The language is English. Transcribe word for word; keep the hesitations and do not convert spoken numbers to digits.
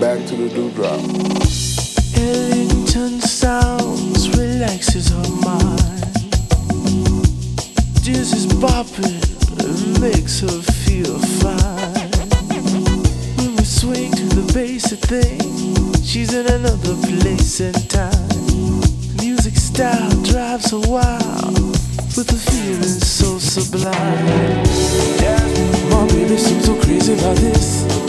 back to the dewdrop. Ellington sounds relaxes her mind. Dizzy's bopping and makes her feel fine. When we swing to the basic thing, she's in another place and time. Music style drives her wild with a feeling so sublime. Yeah, my baby seems so crazy about this.